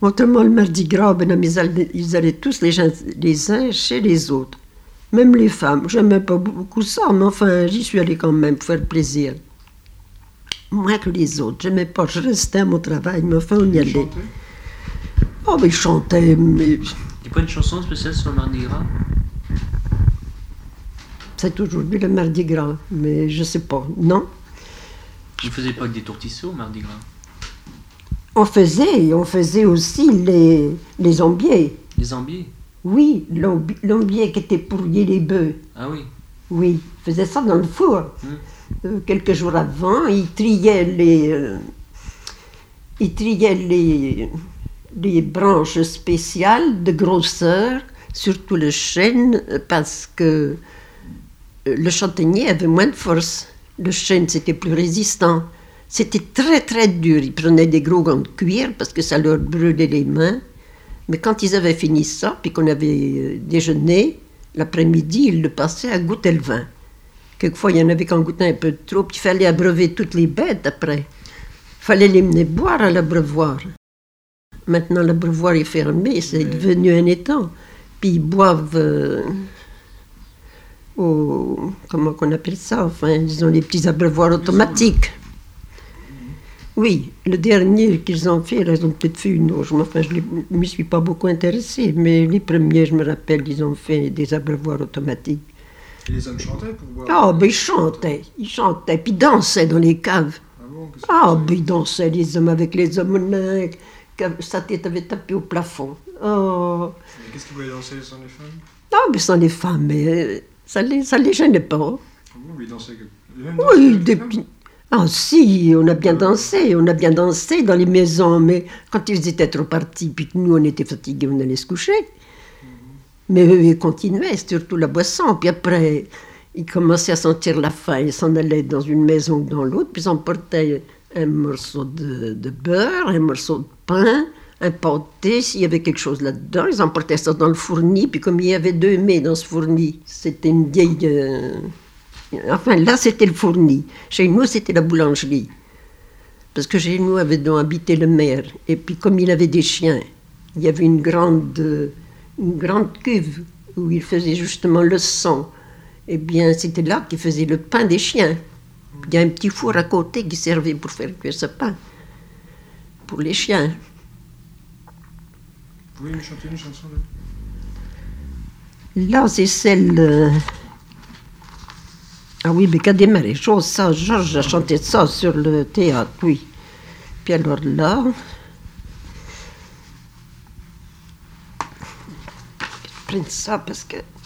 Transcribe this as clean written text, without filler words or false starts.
Autrement, le Mardi Gras, ils allaient tous les uns chez les autres. Même les femmes. J'aimais pas beaucoup ça, mais enfin, j'y suis allée quand même pour faire plaisir. Moins que les autres. J'aimais pas. Je restais à mon travail, mais enfin, on y allait. Oh, mais ils chantaient. Mais... Il n'y a pas une chanson spéciale sur le Mardi Gras? C'est aujourd'hui le Mardi Gras, mais je sais pas. Non? Vous ne faisiez pas que des tourtisseaux au Mardi Gras? On faisait aussi les zombiers. Les zambiers? Oui, l'ombier qui était pour lier les bœufs. Ah oui? Oui, il faisait ça dans le four. Quelques jours avant, il triait les branches spéciales de grosseur, surtout le chêne, parce que le châtaignier avait moins de force. Le chêne, c'était plus résistant. C'était très, très dur. Ils prenaient des gros gants de cuir parce que ça leur brûlait les mains. Mais quand ils avaient fini ça, puis qu'on avait déjeuné, l'après-midi, ils le passaient à goûter le vin. Quelquefois, il y en avait qui en goûtaient un peu trop, puis il fallait abreuver toutes les bêtes après. Il fallait les mener boire à l'abreuvoir. Maintenant, l'abreuvoir est fermé, c'est devenu un étang. Puis ils boivent comment qu'on appelle ça? Enfin, disons, les petits abreuvoirs automatiques. Oui, le dernier qu'ils ont fait, ils ont peut-être fait une autre. Enfin, je ne m'y suis pas beaucoup intéressée, mais les premiers, je me rappelle, ils ont fait des abreuvoirs automatiques. Et les hommes chantaient pour boire? Ah, ben ils chantaient, puis ils dansaient dans les caves. Ah bon, Ben ils dansaient, les hommes avec les hommes, sa tête avait tapé au plafond. Oh. Et qu'est-ce qu'ils voulaient danser sans les femmes? Ah, mais sans les femmes, mais ça les gênait pas. Ah bon, mais ils dansaient Oui, Ah si, on a bien dansé dans les maisons, mais quand ils étaient trop partis, puis que nous on était fatigués, on allait se coucher. Mais eux, ils continuaient, surtout la boisson, puis après, ils commençaient à sentir la faim, ils s'en allaient dans une maison ou dans l'autre, puis ils emportaient un morceau de beurre, un morceau de pain, un pâté, s'il y avait quelque chose là-dedans, ils emportaient ça dans le fourni, puis comme il y avait 2 mets dans ce fourni, c'était une vieille... Enfin, là, c'était le fourni. Chez nous, c'était la boulangerie. Parce que chez nous avait donc habité le maire. Et puis, comme il avait des chiens, il y avait une grande cuve où il faisait justement le sang. Eh bien, c'était là qu'il faisait le pain des chiens. Il y a un petit four à côté qui servait pour faire cuire ce pain. Pour les chiens. Vous pouvez me chanter une chanson là? Là, c'est celle... Ah oui, mais qu'a démarré chose, ça, Georges a chanté ça sur le théâtre, oui. Puis alors là... Je prends ça parce que...